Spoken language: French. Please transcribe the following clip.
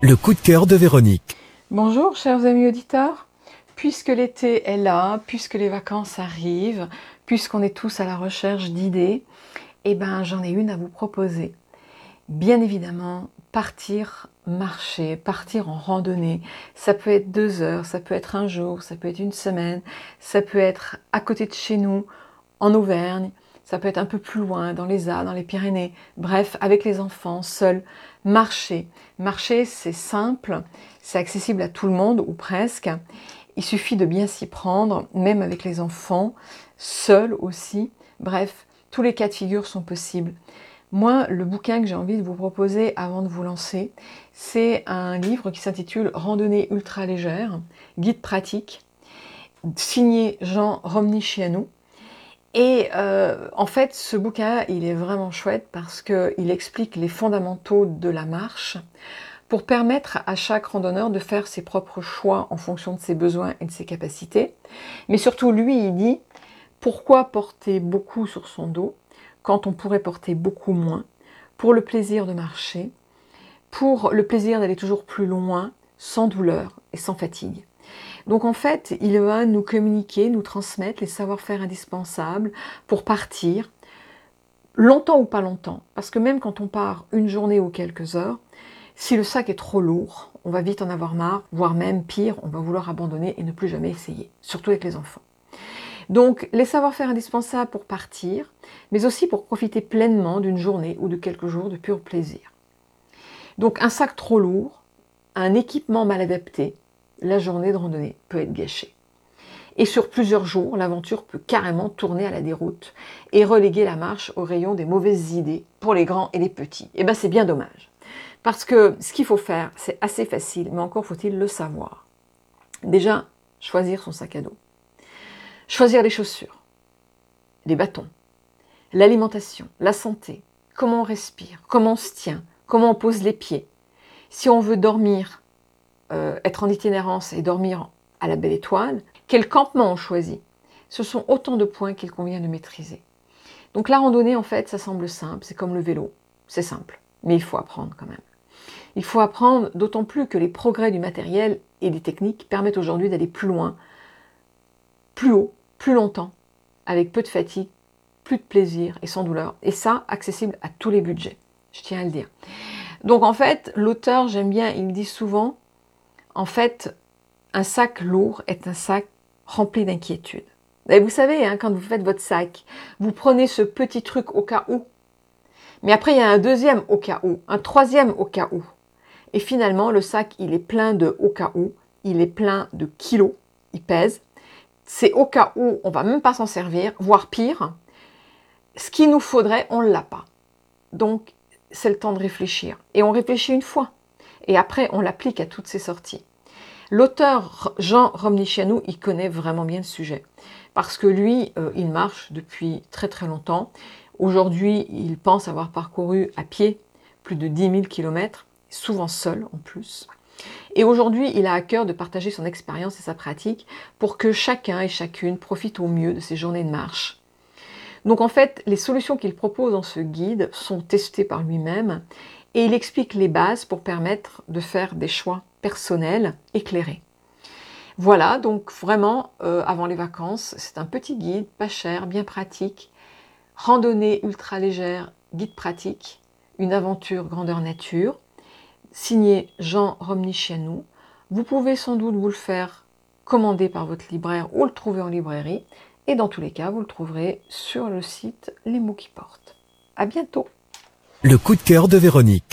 Le coup de cœur de Véronique. Bonjour chers amis auditeurs, puisque l'été est là, puisque les vacances arrivent, puisqu'on est tous à la recherche d'idées, j'en ai une à vous proposer. Bien évidemment, partir marcher, partir en randonnée, ça peut être 2 heures, ça peut être un jour, ça peut être une semaine, ça peut être à côté de chez nous, en Auvergne, ça peut être un peu plus loin, dans les Alpes, dans les Pyrénées, bref, avec les enfants, seuls, marcher. Marcher, c'est simple, c'est accessible à tout le monde, ou presque. Il suffit de bien s'y prendre, même avec les enfants, seuls aussi. Bref, tous les cas de figure sont possibles. Moi, le bouquin que j'ai envie de vous proposer avant de vous lancer, c'est un livre qui s'intitule « Randonnée ultra légère, guide pratique », signé Jean Romnicianu. Et en fait, ce bouquin, il est vraiment chouette parce qu'il explique les fondamentaux de la marche pour permettre à chaque randonneur de faire ses propres choix en fonction de ses besoins et de ses capacités. Mais surtout, lui, il dit pourquoi porter beaucoup sur son dos quand on pourrait porter beaucoup moins pour le plaisir de marcher, pour le plaisir d'aller toujours plus loin, sans douleur et sans fatigue. Donc en fait, il va nous communiquer, nous transmettre les savoir-faire indispensables pour partir, longtemps ou pas longtemps. Parce que même quand on part une journée ou quelques heures, si le sac est trop lourd, on va vite en avoir marre, voire même pire, on va vouloir abandonner et ne plus jamais essayer, surtout avec les enfants. Donc les savoir-faire indispensables pour partir, mais aussi pour profiter pleinement d'une journée ou de quelques jours de pur plaisir. Donc un sac trop lourd, un équipement mal adapté, la journée de randonnée peut être gâchée. Et sur plusieurs jours, l'aventure peut carrément tourner à la déroute et reléguer la marche au rayon des mauvaises idées pour les grands et les petits. Et bien c'est bien dommage. Parce que ce qu'il faut faire, c'est assez facile, mais encore faut-il le savoir. Déjà, choisir son sac à dos. Choisir les chaussures, les bâtons, l'alimentation, la santé, comment on respire, comment on se tient, comment on pose les pieds. Si on veut dormir, être en itinérance et dormir à la belle étoile, quel campement on choisit. Ce sont autant de points qu'il convient de maîtriser. Donc la randonnée, en fait, ça semble simple, c'est comme le vélo, c'est simple, mais il faut apprendre quand même. Il faut apprendre, d'autant plus que les progrès du matériel et des techniques permettent aujourd'hui d'aller plus loin, plus haut, plus longtemps, avec peu de fatigue, plus de plaisir et sans douleur. Et ça, accessible à tous les budgets, je tiens à le dire. Donc en fait, l'auteur, j'aime bien, il me dit souvent, en fait, un sac lourd est un sac rempli d'inquiétude. Et vous savez, quand vous faites votre sac, vous prenez ce petit truc au cas où. Mais après, il y a un deuxième au cas où, un troisième au cas où. Et finalement, le sac, il est plein de au cas où, il est plein de kilos, il pèse. C'est au cas où on ne va même pas s'en servir, voire pire. Ce qu'il nous faudrait, on ne l'a pas. Donc, c'est le temps de réfléchir. Et on réfléchit une fois. Et après, on l'applique à toutes ces sorties. L'auteur Jean Romnicianu, il connaît vraiment bien le sujet. Parce que lui, il marche depuis très très longtemps. Aujourd'hui, il pense avoir parcouru à pied plus de 10 000 km, souvent seul en plus. Et aujourd'hui, il a à cœur de partager son expérience et sa pratique pour que chacun et chacune profite au mieux de ces journées de marche. Donc en fait, les solutions qu'il propose dans ce guide sont testées par lui-même et il explique les bases pour permettre de faire des choix personnels éclairés. Voilà, donc vraiment, avant les vacances, c'est un petit guide, pas cher, bien pratique, randonnée ultra légère, guide pratique, une aventure grandeur nature, signé Jean Romnicianu. Vous pouvez sans doute vous le faire commander par votre libraire ou le trouver en librairie. Et dans tous les cas, vous le trouverez sur le site Les mots qui portent. À bientôt. Le coup de cœur de Véronique.